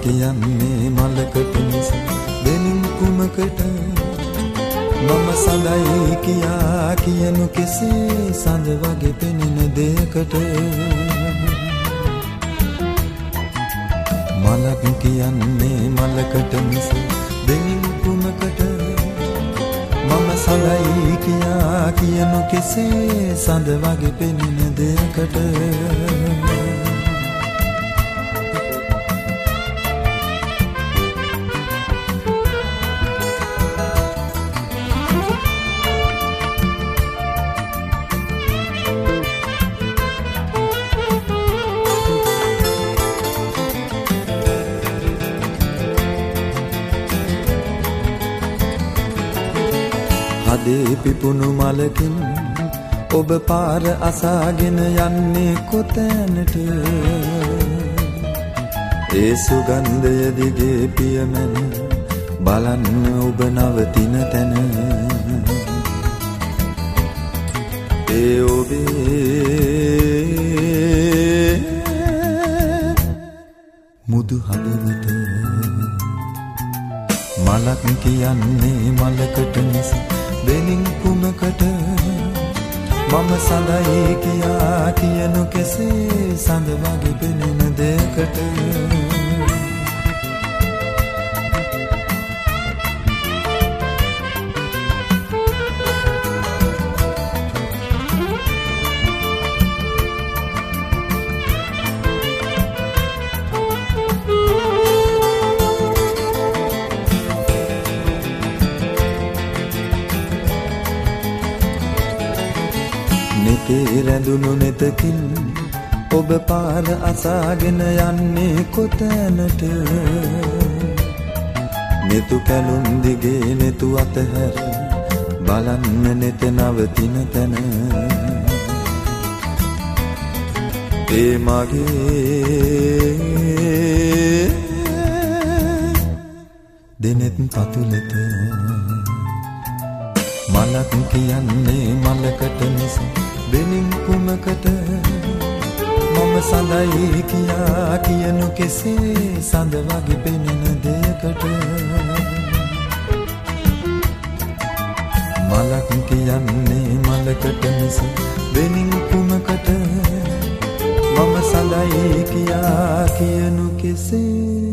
කියන්නේ මලකට මිස වෙනින් කුමකට මම සඳයි කියා කියනු කෙසේ සඳ වගේ පෙනෙන දෙයකට මලක් කියන්නේ මලකට මිස වෙනින් කුමකට මම සඳයි කියා කියනු කෙසේ සඳ වගේ පෙනෙන දෙයකට හදේ පිපුණු මලකින් ඔබ පාර අසාගෙන යන්නේ කොතැනට ඒ සුගන්ධය දිගේ පියමැන බලන්න ඔබ නවතින තැන ඒ ඔබේ මුදු හදවත මලක් කියන්නේ මලකට මිස වෙනින් කුමකට මම සඳයි කියා කියනු කෙසේ සඳ වගේ පෙනෙන දෙයකට නෙතේ රැඳුණු නෙතකින් ඔබ පාර අසාගෙන යන්නේ කොතැනට නෙතු කැලුම් දිගේ නෙතු අතහැර බලන්න නෙත නවතින තැන ඒ මගේ දෙනෙත් පතුලත මලක් කියන්නේ මලකට මිස වෙනින් කුමකට මම සඳයි කියා කියනු කෙසේ සඳ වගේ පෙනෙන දෙයකට මලක් කියන්නේ මලකට මිස වෙනින් කුමකට මම සඳයි කියා කියනු කෙසේ